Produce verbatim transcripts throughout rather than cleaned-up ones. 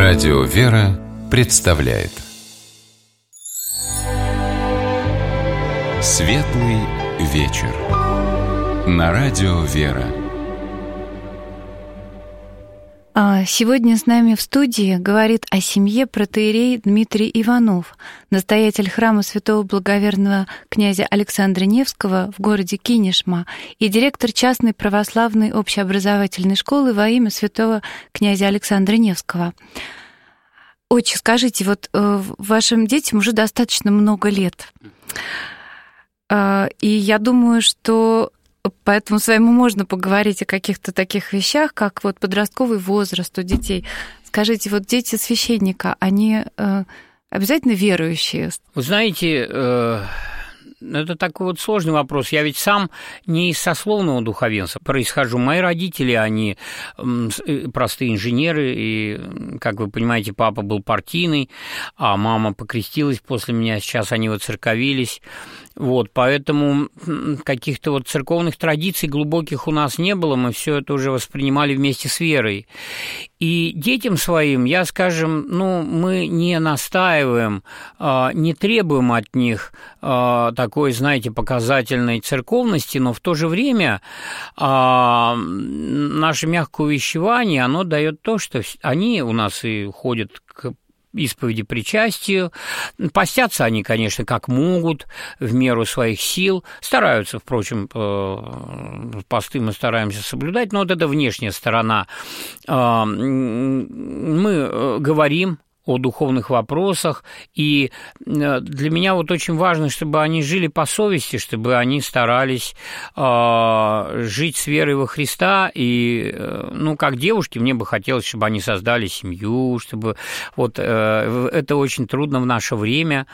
Радио «Вера» представляет Светлый вечер на Радио «Вера». Сегодня с нами в студии говорит о семье протоиерей Дмитрий Иванов, настоятель храма святого благоверного князя Александра Невского в городе Кинешма и директор частной православной общеобразовательной школы во имя святого князя Александра Невского. Отче, скажите, вот вашим детям уже достаточно много лет, и я думаю, что поэтому с вами можно поговорить о каких-то таких вещах, как вот подростковый возраст у детей. Скажите, вот дети священника, они э, обязательно верующие? Вы знаете, э, это такой вот сложный вопрос. Я ведь сам не из сословного духовенства происхожу. Мои родители, они э, простые инженеры, и, как вы понимаете, папа был партийный, а мама покрестилась после меня, сейчас они воцерковились. Вот, поэтому каких-то вот церковных традиций глубоких у нас не было, мы все это уже воспринимали вместе с верой. И детям своим я, скажем, ну, мы не настаиваем, не требуем от них такой, знаете, показательной церковности, но в то же время наше мягкое увещевание, оно дает то, что они у нас и ходят к исповеди причастию. Постятся они, конечно, как могут, в меру своих сил. Стараются, впрочем, посты мы стараемся соблюдать, но вот эта внешняя сторона. Мы говорим о духовных вопросах, и для меня вот очень важно, чтобы они жили по совести, чтобы они старались э, жить с верой во Христа, и, э, ну, как девушки, мне бы хотелось, чтобы они создали семью, чтобы вот э, это очень трудно в наше время.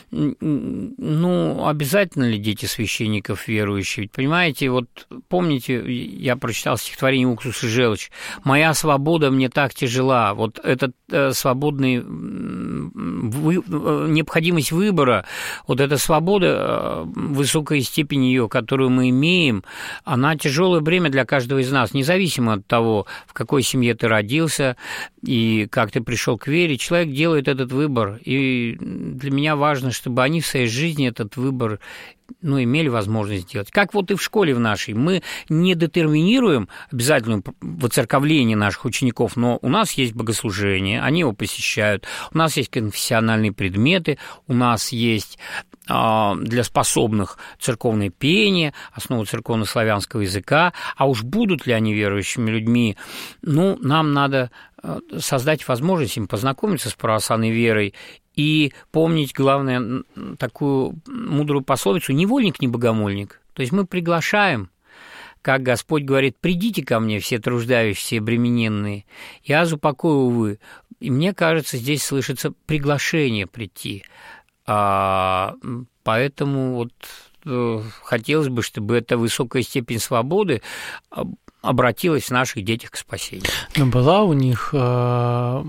Ну, обязательно ли дети священников верующие? Ведь, понимаете, вот помните, я прочитал стихотворение «Уксус и желчь». «Моя свобода мне так тяжела». Вот этот э, свободный вы, необходимость выбора, вот эта свобода, высокая степень ее, которую мы имеем, она тяжелое бремя для каждого из нас, независимо от того, в какой семье ты родился и как ты пришел к вере. Человек делает этот выбор, и для меня важно, чтобы они в своей жизни этот выбор, ну, имели возможность сделать. Как вот и в школе в нашей. Мы не детерминируем обязательное воцерковление наших учеников, но у нас есть богослужение, они его посещают, у нас есть конфессиональные предметы, у нас есть э, для способных церковное пение, основа церковно-славянского языка, а уж будут ли они верующими людьми, ну, нам надо создать возможность им познакомиться с православной верой и помнить, главное, такую мудрую пословицу «невольник, не богомольник». То есть мы приглашаем, как Господь говорит: «Придите ко мне, все труждающиеся и обремененные, я запокою вы». И мне кажется, здесь слышится приглашение прийти. А, поэтому вот э, хотелось бы, чтобы эта высокая степень свободы обратилась в наших детях к спасению. Но была у них э,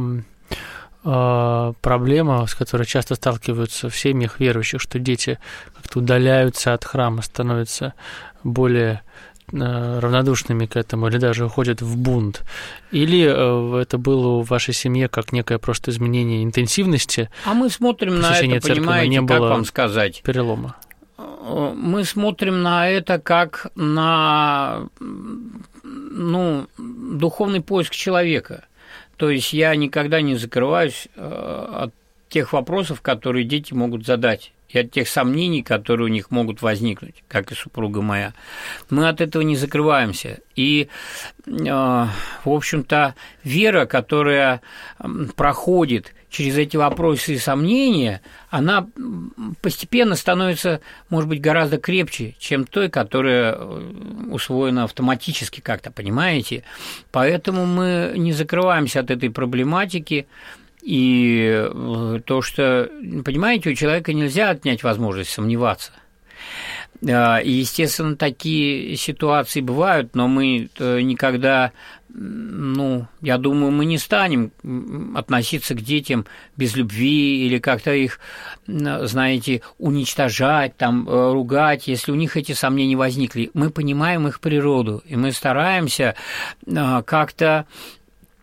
э, проблема, с которой часто сталкиваются в семьях верующих, что дети как-то удаляются от храма, становятся более э, равнодушными к этому или даже уходят в бунт. Или э, это было у вашей семьи как некое просто изменение интенсивности? А мы смотрим на это, понимаете, не как было вам сказать? Перелома. Мы смотрим на это как на, ну, духовный поиск человека. То есть я никогда не закрываюсь от тех вопросов, которые дети могут задать, и от тех сомнений, которые у них могут возникнуть, как и супруга моя. Мы от этого не закрываемся. И, в общем-то, вера, которая проходит через эти вопросы и сомнения, она постепенно становится, может быть, гораздо крепче, чем той, которая усвоена автоматически как-то, понимаете? Поэтому мы не закрываемся от этой проблематики. И то, что, понимаете, у человека нельзя отнять возможность сомневаться. И, естественно, такие ситуации бывают, но мы никогда, ну, я думаю, мы не станем относиться к детям без любви или как-то их, знаете, уничтожать, там, ругать, если у них эти сомнения возникли. Мы понимаем их природу, и мы стараемся как-то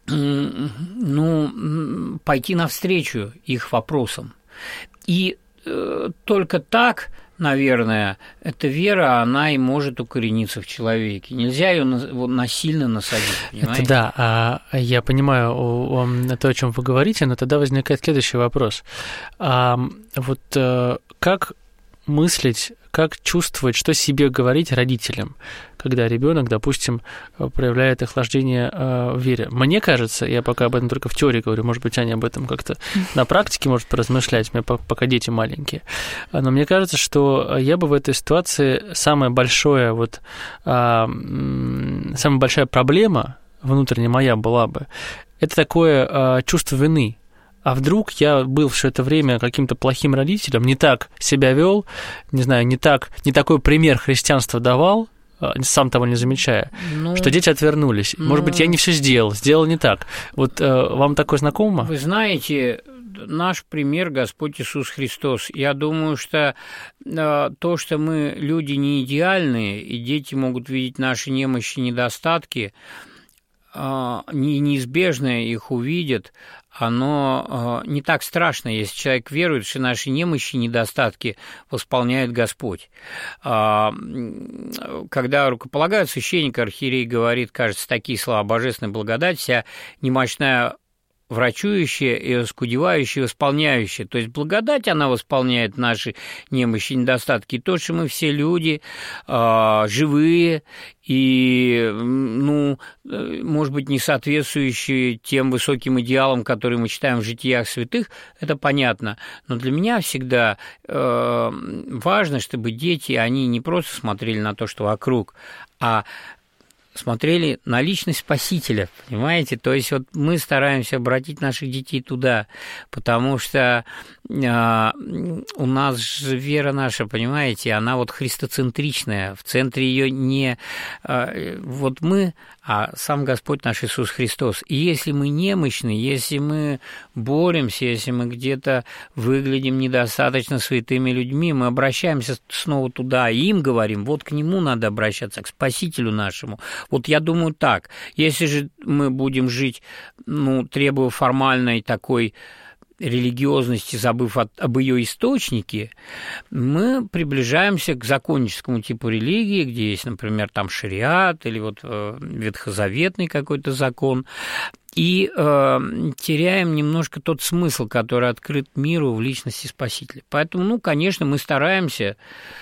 ну, пойти навстречу их вопросам. И э, только так, наверное, эта вера, она и может укорениться в человеке. Нельзя ее насильно насадить, понимаете? Это да, а я понимаю то, о чем вы говорите, но тогда возникает следующий вопрос. А вот как мыслить, как чувствовать, что себе говорить родителям, когда ребенок, допустим, проявляет охлаждение в вере? Мне кажется, я пока об этом только в теории говорю, может быть, Аня об этом как-то на практике может поразмышлять, у меня пока дети маленькие, но мне кажется, что я бы в этой ситуации самое большое, вот, самая большая проблема внутренняя моя была бы, это такое чувство вины. А вдруг я был все это время каким-то плохим родителем, не так себя вел, не знаю, не так, не такой пример христианства давал, сам того не замечая, ну, что дети отвернулись. Ну, может быть, я не все сделал, сделал не так. Вот вам такое знакомо? Вы знаете, наш пример Господь Иисус Христос. Я думаю, что то, что мы люди не идеальные, и дети могут видеть наши немощи, недостатки, неизбежно их увидят, оно не так страшно, если человек верует, что наши немощи, недостатки восполняет Господь. Когда рукополагают священника, архиерей говорит, кажется, такие слова: «Божественная благодать, вся немощная врачующая и оскудевающая, восполняющая». То есть благодать, она восполняет наши немощи, недостатки. И то, что мы все люди, э, живые и, ну, может быть, не соответствующие тем высоким идеалам, которые мы читаем в житиях святых, это понятно. Но для меня всегда э, важно, чтобы дети, они не просто смотрели на то, что вокруг, а смотрели на личность Спасителя, понимаете? То есть вот мы стараемся обратить наших детей туда, потому что э, у нас же вера наша, понимаете, она вот христоцентричная, в центре ее не э, вот мы, а сам Господь наш Иисус Христос. И если мы немощны, если мы боремся, если мы где-то выглядим недостаточно святыми людьми, мы обращаемся снова туда и им говорим: вот к Нему надо обращаться, к Спасителю нашему. Вот я думаю так, если же мы будем жить, ну, требуя формальной такой религиозности, забыв от, об ее источнике, мы приближаемся к законническому типу религии, где есть, например, там шариат или вот э, ветхозаветный какой-то закон, и э, теряем немножко тот смысл, который открыт миру в личности Спасителя. Поэтому, ну, конечно, мы стараемся.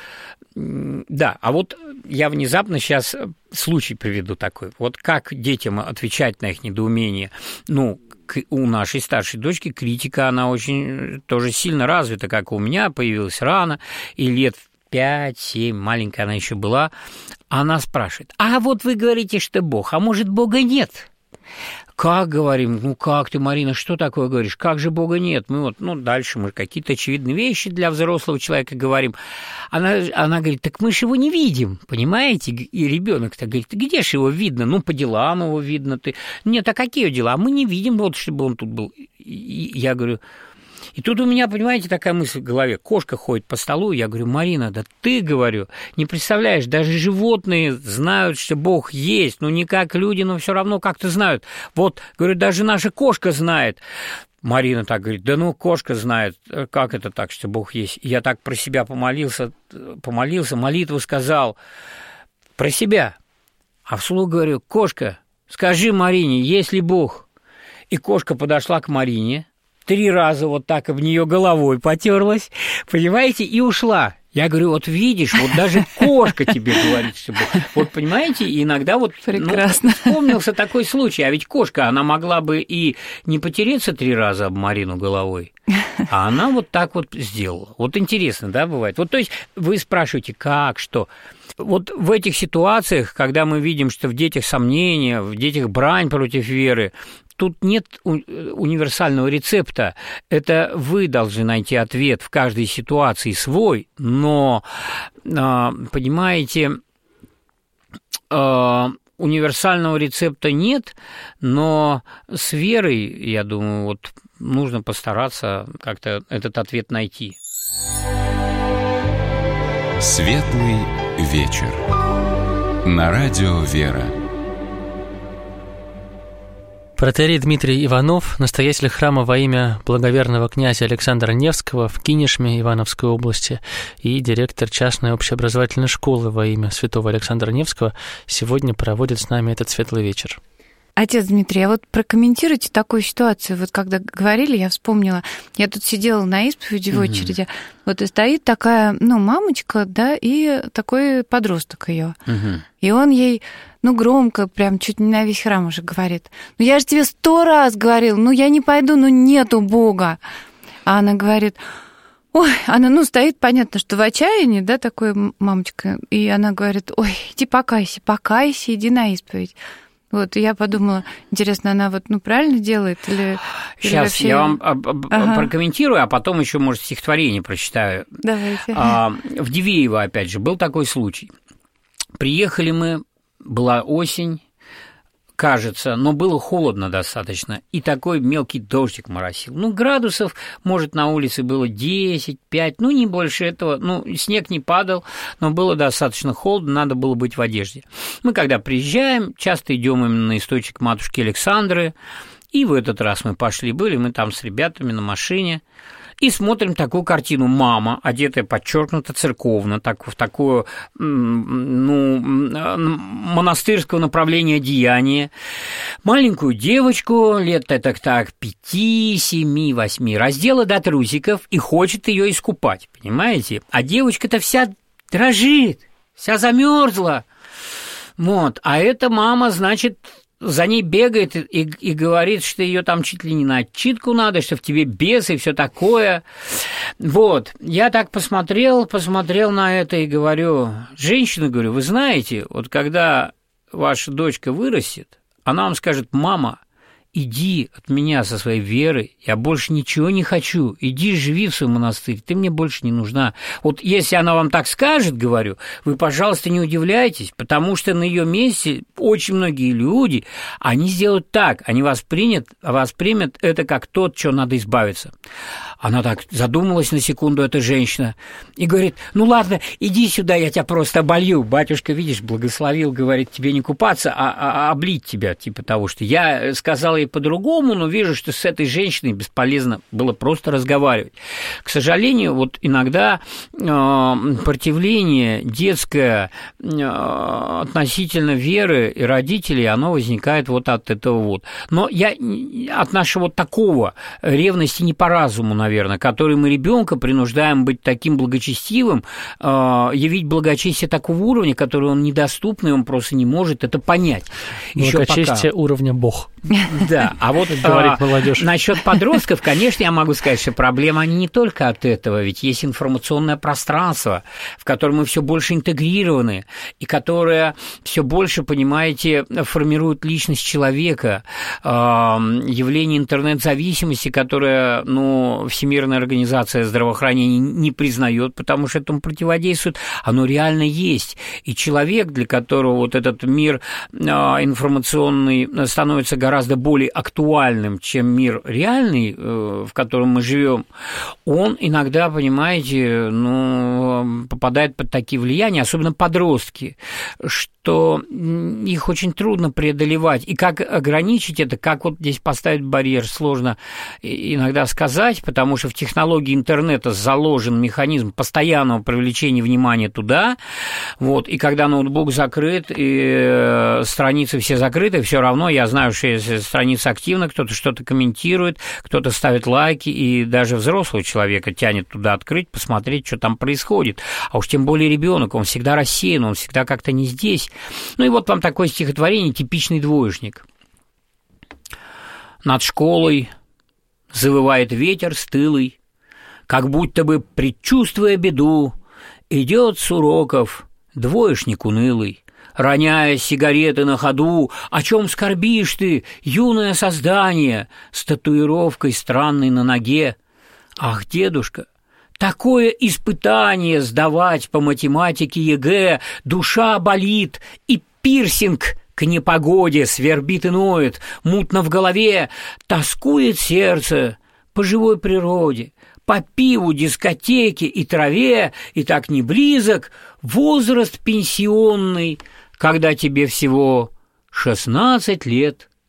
Да, а вот я внезапно сейчас случай приведу такой. Вот как детям отвечать на их недоумение? Ну, у нашей старшей дочки критика, она очень тоже сильно развита, как у меня, появилась рано, и лет пять-семь, маленькая она еще была. Она спрашивает: а вот вы говорите, что Бог, а может, Бога нет? Как, говорим, ну как ты, Марина, что такое говоришь? Как же Бога нет? Мы вот, ну, дальше мы какие-то очевидные вещи для взрослого человека говорим. Она, она говорит: так мы же его не видим, понимаете? И ребенок-то говорит: где же его видно? Ну, по делам его видно. Ты... Нет, а какие дела? Мы не видим, вот, чтобы он тут был. И я говорю... И тут у меня, понимаете, такая мысль в голове. Кошка ходит по столу, я говорю: Марина, да ты, говорю, не представляешь, даже животные знают, что Бог есть, ну не как люди, но все равно как-то знают. Вот, говорю, даже наша кошка знает. Марина так говорит: да ну, кошка знает, как это так, что Бог есть? И я так про себя помолился, помолился, молитву сказал про себя. А вслух говорю: кошка, скажи Марине, есть ли Бог? И кошка подошла к Марине, три раза вот так об нее головой потерлась, понимаете, и ушла. Я говорю: вот видишь, вот даже кошка тебе говорит, что Бог. Вот понимаете, иногда вот прекрасно. Ну, вспомнился такой случай, а ведь кошка, она могла бы и не потереться три раза об Марину головой, а она вот так вот сделала. Вот интересно, да, бывает. Вот, то есть вы спрашиваете, как, что. Вот в этих ситуациях, когда мы видим, что в детях сомнения, в детях брань против веры, тут нет универсального рецепта. Это вы должны найти ответ в каждой ситуации свой, но, понимаете, универсального рецепта нет, но с верой, я думаю, вот нужно постараться как-то этот ответ найти. Светлый вечер. На радио «Вера». Протоиерей Дмитрий Иванов, настоятель храма во имя благоверного князя Александра Невского в Кинешме Ивановской области и директор частной общеобразовательной школы во имя святого Александра Невского, сегодня проводит с нами этот светлый вечер. Отец Дмитрий, а вот прокомментируйте такую ситуацию. Вот когда говорили, я вспомнила, я тут сидела на исповеди в очереди, угу. вот и стоит такая, ну, мамочка, да, и такой подросток ее. Угу. И он ей, ну, громко, прям чуть не на весь храм уже говорит: ну, я же тебе сто раз говорил, ну, я не пойду, ну, нету Бога. А она говорит: ой, она, ну, стоит, понятно, что в отчаянии, да, такой мамочка, и она говорит: ой, иди покайся, покайся, иди на исповедь. Вот, и я подумала, интересно, она вот, ну, правильно делает или... Сейчас или вообще... я вам ага. прокомментирую, а потом еще, может, стихотворение прочитаю. Давайте. А, в Дивеево, опять же, был такой случай. Приехали мы, была осень, кажется, но было холодно достаточно, и такой мелкий дождик моросил. Ну, градусов, может, на улице было десять, пять, ну, не больше этого, ну, снег не падал, но было достаточно холодно, надо было быть в одежде. Мы, когда приезжаем, часто идем именно на источник матушки Александры, и в этот раз мы пошли, были мы там с ребятами на машине, и смотрим такую картину. Мама, одетая подчеркнуто церковно, так, в такое, ну, монастырского направления одеяние. Маленькую девочку, лет так так пяти, семи, восьми, раздела до трусиков и хочет ее искупать, понимаете? А девочка-то вся дрожит, вся замерзла. Вот, а эта мама, значит, за ней бегает и, и говорит, что ее там чуть ли не на отчитку надо, что в тебе бес и все такое. Вот, я так посмотрел, посмотрел на это и говорю: женщина, говорю, вы знаете, вот когда ваша дочка вырастет, она вам скажет: мама, иди от меня со своей верой, я больше ничего не хочу, иди живи в свой монастырь, ты мне больше не нужна. Вот если она вам так скажет, говорю, вы, пожалуйста, не удивляйтесь, потому что на ее месте очень многие люди, они сделают так, они воспримут, воспримут это как то, от чего надо избавиться. Она так задумалась на секунду, эта женщина, и говорит: ну ладно, иди сюда, я тебя просто оболью. Батюшка, видишь, благословил, говорит, тебе не купаться, а, а, а облить тебя, типа того, что я сказала ей по-другому, но вижу, что с этой женщиной бесполезно было просто разговаривать. К сожалению, вот иногда э, противление детское э, относительно веры и родителей, оно возникает вот от этого вот. Но я от нашего вот такого ревности не по разуму, наверное, который мы ребенка принуждаем быть таким благочестивым, э, явить благочестие такого уровня, который он недоступный, он просто не может это понять. Благочестие пока... уровня Бог. Да, а вот говорит молодежь. Насчет подростков, конечно, я могу сказать, что проблемы они не только от этого, ведь есть информационное пространство, в котором мы все больше интегрированы, и которое все больше, понимаете, формирует личность человека, явление интернет-зависимости, которое, ну, Всемирная организация здравоохранения не признает, потому что этому противодействует, оно реально есть. И человек, для которого вот этот мир информационный становится гораздо более актуальным, чем мир реальный, в котором мы живем, он иногда, понимаете, ну, попадает под такие влияния, особенно подростки, что их очень трудно преодолевать. И как ограничить это, как вот здесь поставить барьер, сложно иногда сказать, потому что в технологии интернета заложен механизм постоянного привлечения внимания туда, вот, и когда ноутбук закрыт, и страницы все закрыты, все равно я знаю, что если страница активна, кто-то что-то комментирует, кто-то ставит лайки, и даже взрослого человека тянет туда открыть, посмотреть, что там происходит. А уж тем более ребенок, он всегда рассеян, он всегда как-то не здесь. Ну и вот вам такое стихотворение «Типичный двоечник». Над школой завывает ветер стылый, как будто бы, предчувствуя беду, идет с уроков двоечник унылый, роняя сигареты на ходу. О чем скорбишь ты, юное создание, с татуировкой странной на ноге? Ах, дедушка, такое испытание сдавать по математике ЕГЭ, душа болит, и пирсинг к непогоде свербит и ноет, мутно в голове, тоскует сердце по живой природе, по пиву, дискотеке и траве, и так не близок возраст пенсионный, когда тебе всего шестнадцать лет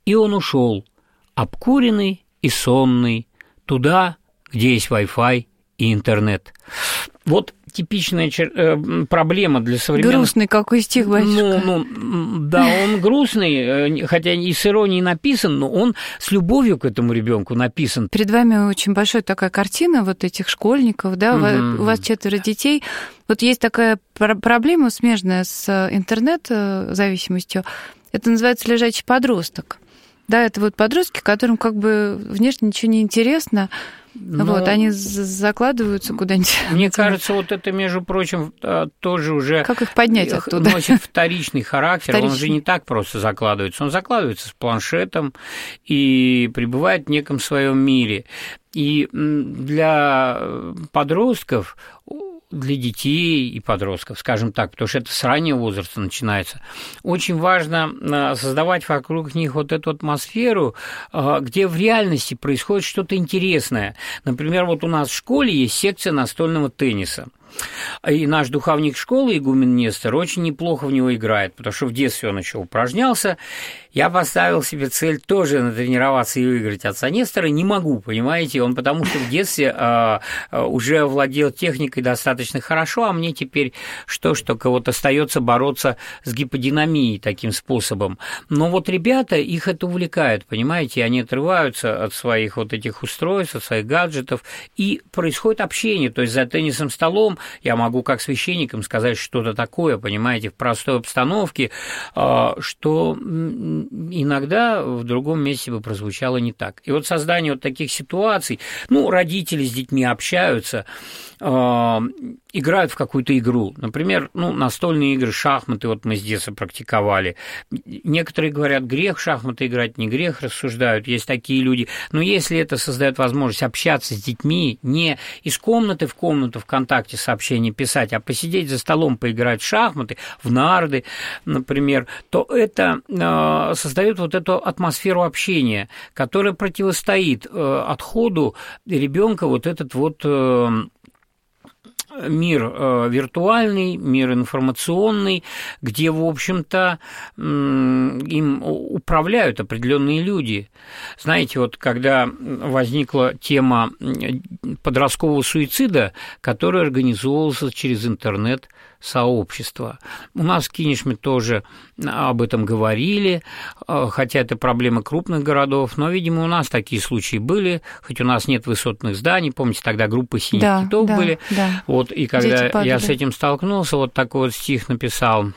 И он ушел, обкуренный и сонный, туда, где есть Wi-Fi и интернет. Вот типичная чер... э, проблема для современных... Грустный какой стих, батюшка. Ну, ну, да, он грустный, хотя и с иронией написан, но он с любовью к этому ребенку написан. Перед вами очень большая такая картина вот этих школьников, да, mm-hmm. у вас четверо детей. Вот есть такая проблема, смежная с интернет-зависимостью, это называется лежачий подросток. Да, это вот подростки, которым как бы внешне ничего не интересно, но вот, они закладываются куда-нибудь. Мне кажется, вот это, между прочим, тоже уже... Как их поднять оттуда? Носит вторичный характер, вторичный. Он же не так просто закладывается. Он закладывается с планшетом и пребывает в неком своем мире. И для подростков... для детей и подростков, скажем так, потому что это с раннего возраста начинается, очень важно создавать вокруг них вот эту атмосферу, где в реальности происходит что-то интересное. Например, вот у нас в школе есть секция настольного тенниса. И наш духовник школы, игумен Нестор, очень неплохо в него играет, потому что в детстве он еще упражнялся. Я поставил себе цель тоже натренироваться и выиграть отца Нестора. Не могу, понимаете, он потому что в детстве а, уже владел техникой достаточно хорошо, а мне теперь что ж, только вот остается бороться с гиподинамией таким способом. Но вот ребята, их это увлекает, понимаете, они отрываются от своих вот этих устройств, от своих гаджетов, и происходит общение, то есть за теннисным столом я могу как священникам сказать что-то такое, понимаете, в простой обстановке, что иногда в другом месте бы прозвучало не так. И вот создание вот таких ситуаций, ну, родители с детьми общаются, играют в какую-то игру. Например, ну, настольные игры, шахматы, вот мы с детства практиковали. Некоторые говорят, грех в шахматы играть, не грех, рассуждают, есть такие люди. Но если это создает возможность общаться с детьми, не из комнаты в комнату ВКонтакте сообщения писать, а посидеть за столом, поиграть в шахматы, в нарды, например, то это э, создает вот эту атмосферу общения, которая противостоит э, отходу ребенка вот этот вот... Э, мир э, виртуальный, мир информационный, где, в общем-то, э, им управляют определенные люди. Знаете, вот когда возникла тема подросткового суицида, который организовывался через интернет, сообщества. У нас в Кинешме тоже об этом говорили, хотя это проблема крупных городов, но, видимо, у нас такие случаи были, хоть у нас нет высотных зданий, помните, тогда группы синих да, китов да, были, да. Вот, и когда я с этим столкнулся, вот такой вот стих написал: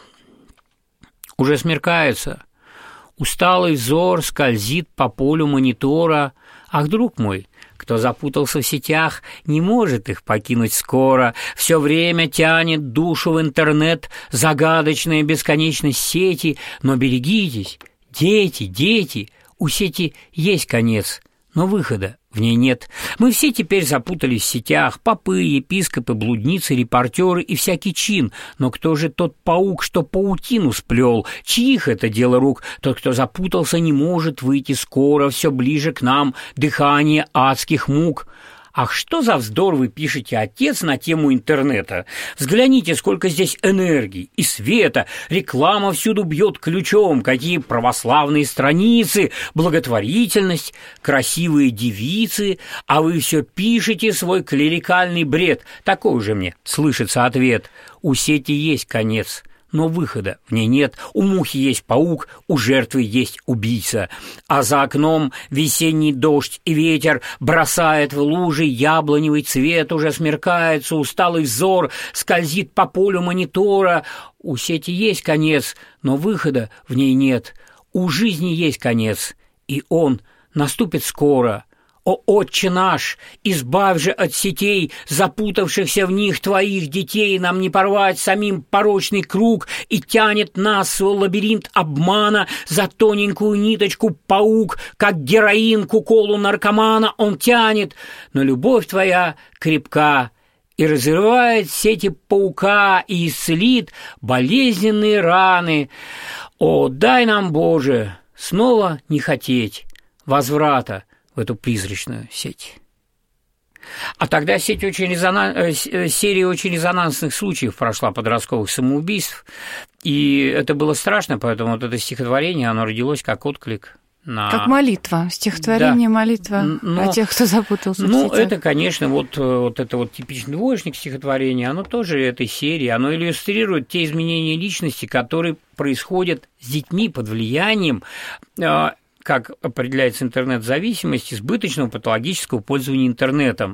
«Уже смеркается, усталый взор скользит по полю монитора, ах, друг мой, кто запутался в сетях, не может их покинуть скоро, все время тянет душу в интернет, загадочная бесконечность сети, но берегитесь, дети, дети, у сети есть конец, но выхода в ней нет. Мы все теперь запутались в сетях, попы, епископы, блудницы, репортеры и всякий чин. Но кто же тот паук, что паутину сплел? Чьих это дело рук? Тот, кто запутался, не может выйти скоро, все ближе к нам, дыхание адских мук». Ах, что за вздор вы пишете, отец, на тему интернета? Взгляните, сколько здесь энергии и света, реклама всюду бьет ключом, какие православные страницы, благотворительность, красивые девицы, а вы все пишете свой клерикальный бред. Такой же мне слышится ответ: у сети есть конец, но выхода в ней нет. У мухи есть паук, у жертвы есть убийца. А за окном весенний дождь и ветер бросает в лужи яблоневый цвет, уже смеркается, усталый взор скользит по полю монитора. У сети есть конец, но выхода в ней нет. У жизни есть конец, и он наступит скоро. О, Отче наш, избавь же от сетей, запутавшихся в них твоих детей, нам не порвать самим порочный круг, и тянет нас свой лабиринт обмана за тоненькую ниточку паук, как героин к уколу наркомана он тянет, но любовь твоя крепка и разрывает сети паука и исцелит болезненные раны. О, дай нам, Боже, снова не хотеть возврата в эту призрачную сеть. А тогда сеть очень резонан... серия очень резонансных случаев прошла подростковых самоубийств, и это было страшно, поэтому вот это стихотворение, оно родилось как отклик На... Как молитва, стихотворение, да. молитва Но, о тех, кто запутался ну, в сетях. Это, конечно, вот, вот это вот типичный двоечник стихотворение, оно тоже этой серии, оно иллюстрирует те изменения личности, которые происходят с детьми под влиянием, как определяется интернет-зависимость, избыточного патологического пользования интернетом.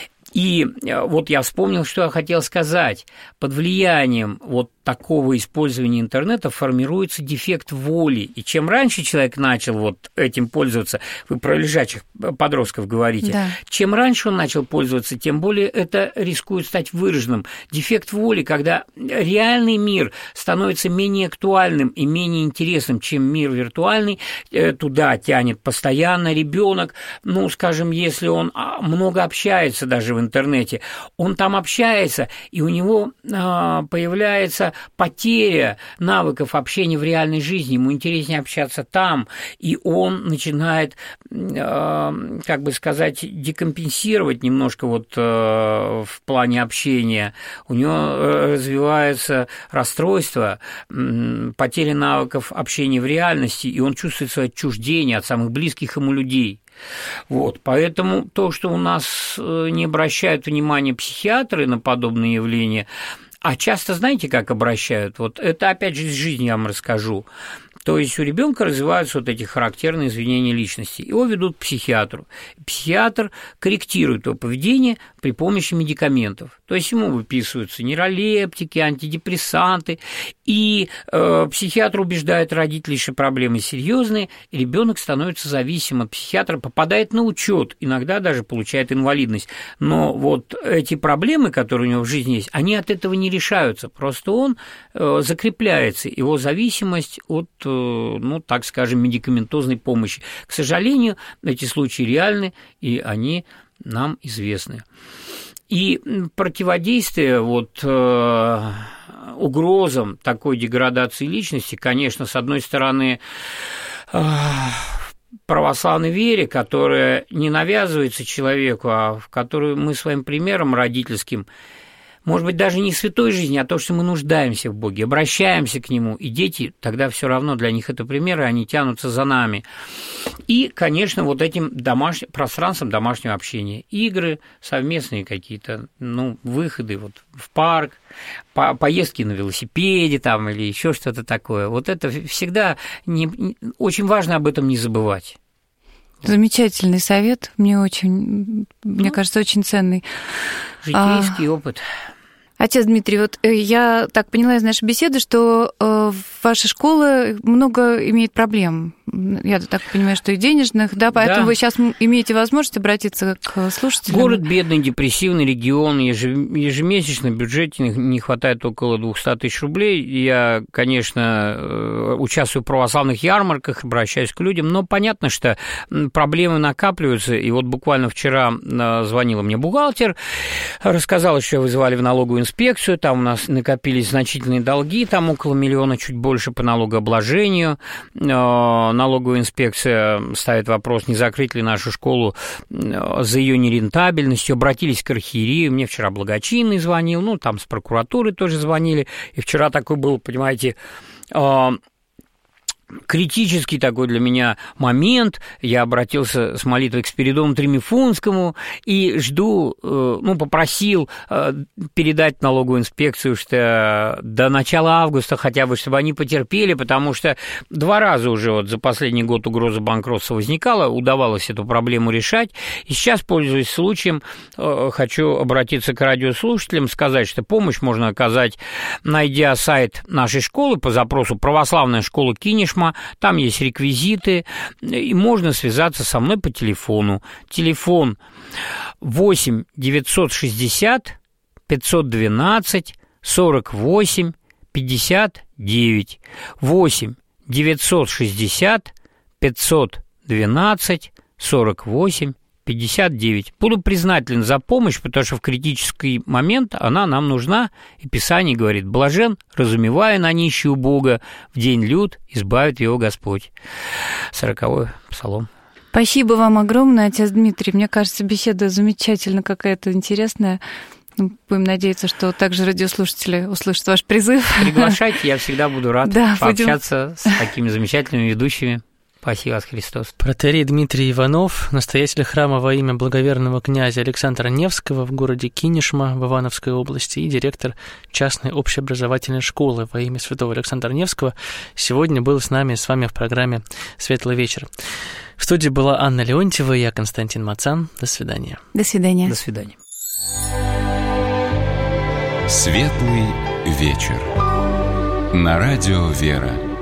И вот я вспомнил, что я хотел сказать. Под влиянием вот такого использования интернета формируется дефект воли. И чем раньше человек начал вот этим пользоваться, вы про лежачих подростков говорите, да. чем раньше он начал пользоваться, тем более это рискует стать выраженным. Дефект воли, когда реальный мир становится менее актуальным и менее интересным, чем мир виртуальный, туда тянет постоянно ребенок. Ну, скажем, если он много общается даже в интернете, он там общается, и у него появляется потеря навыков общения в реальной жизни, ему интереснее общаться там, и он начинает, как бы сказать, декомпенсировать немножко вот в плане общения. У него развивается расстройство, потеря навыков общения в реальности, и он чувствует свое отчуждение от самых близких ему людей. Вот, поэтому то, что у нас не обращают внимания психиатры на подобные явления, а часто, знаете, как обращают? Вот это, опять же, из жизни я вам расскажу. То есть у ребенка развиваются вот эти характерные изменения личности. Его ведут к психиатру. Психиатр корректирует его поведение при помощи медикаментов. То есть ему выписываются нейролептики, антидепрессанты, и э, психиатр убеждает родителей, что проблемы серьезные, и ребенок становится зависим от психиатра, попадает на учет, иногда даже получает инвалидность. Но вот эти проблемы, которые у него в жизни есть, они от этого не решаются. Просто он э, закрепляется, его зависимость от ну, так скажем, медикаментозной помощи. К сожалению, эти случаи реальны, и они нам известны. И противодействие вот, э, угрозам такой деградации личности, конечно, с одной стороны, э, православной вере, которая не навязывается человеку, а в которую мы своим примером родительским, может быть, даже не святой жизни, а то, что мы нуждаемся в Боге, обращаемся к Нему, и дети, тогда все равно для них это примеры, они тянутся за нами. И, конечно, вот этим домаш... пространством домашнего общения. Игры, совместные какие-то, ну, выходы вот в парк, по... поездки на велосипеде там или еще что-то такое. Вот это всегда не... очень важно об этом не забывать. Замечательный совет, мне очень, мне кажется, очень ценный. Житейский а... опыт. Отец Дмитрий, вот я так поняла из нашей беседы, что ваша школа много имеет проблем. Я так понимаю, что и денежных, да, поэтому да. Вы сейчас имеете возможность обратиться к слушателям. Город бедный, депрессивный регион, ежемесячно в бюджете не хватает около двести тысяч рублей. Я, конечно, участвую в православных ярмарках, обращаюсь к людям, но понятно, что проблемы накапливаются. И вот буквально вчера звонила мне бухгалтер, рассказала, что вызывали в налоговую инспекцию, там у нас накопились значительные долги, там около миллиона, чуть больше по налогообложению. Налоговая инспекция ставит вопрос, не закрыть ли нашу школу за ее нерентабельностью. Обратились к архиерею, мне вчера благочинный звонил, ну, там с прокуратуры тоже звонили, и вчера такой был, понимаете, критический такой для меня момент. Я обратился с молитвой к Спиридону Тремифунскому и жду, ну, попросил передать налоговую инспекцию, что до начала августа хотя бы, чтобы они потерпели, потому что два раза уже вот за последний год угроза банкротства возникала, удавалось эту проблему решать. И сейчас, пользуясь случаем, хочу обратиться к радиослушателям, сказать, что помощь можно оказать, найдя сайт нашей школы по запросу «Православная школа Кинешма». Там есть реквизиты, и можно связаться со мной по телефону. Телефон восемь девятьсот шестьдесят пятьсот двенадцать сорок восемь пятьдесят девять. восемь девятьсот шестьдесят пятьсот двенадцать сорок восемь пятьдесят девять. Буду признателен за помощь, потому что в критический момент она нам нужна. И Писание говорит: блажен, разумевая на нищую Бога, в день лют избавит его Господь. Сороковой Псалом. Спасибо вам огромное, отец Дмитрий. Мне кажется, беседа замечательно какая-то интересная. Будем надеяться, что также радиослушатели услышат ваш призыв. Приглашайте, я всегда буду рад да, пообщаться будем... с такими замечательными ведущими. Спаси вас, Христос. Протоиерей Дмитрий Иванов, настоятель храма во имя благоверного князя Александра Невского в городе Кинешма в Ивановской области и директор частной общеобразовательной школы во имя святого Александра Невского, сегодня был с нами, с вами в программе «Светлый вечер». В студии была Анна Леонтьева и я, Константин Мацан. До свидания. До свидания. До свидания. Светлый вечер. На радио «Вера».